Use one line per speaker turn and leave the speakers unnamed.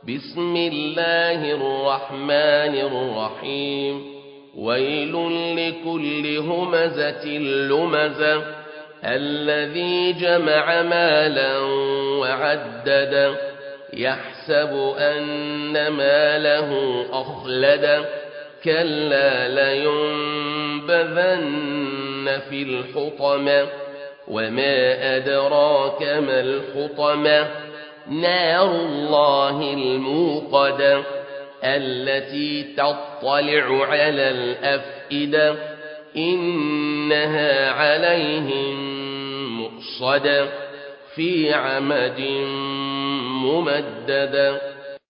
بسم الله الرحمن الرحيم ويل لكل همزة لمزة الذي جمع مالا وعدد يحسب أن ماله أخلد كلا لينبذن في الحطمة وما أدراك ما الحطمة نار الله الموقدة التي تطلع على الأفئدة إنها عليهم مؤصدة في عمد ممددة.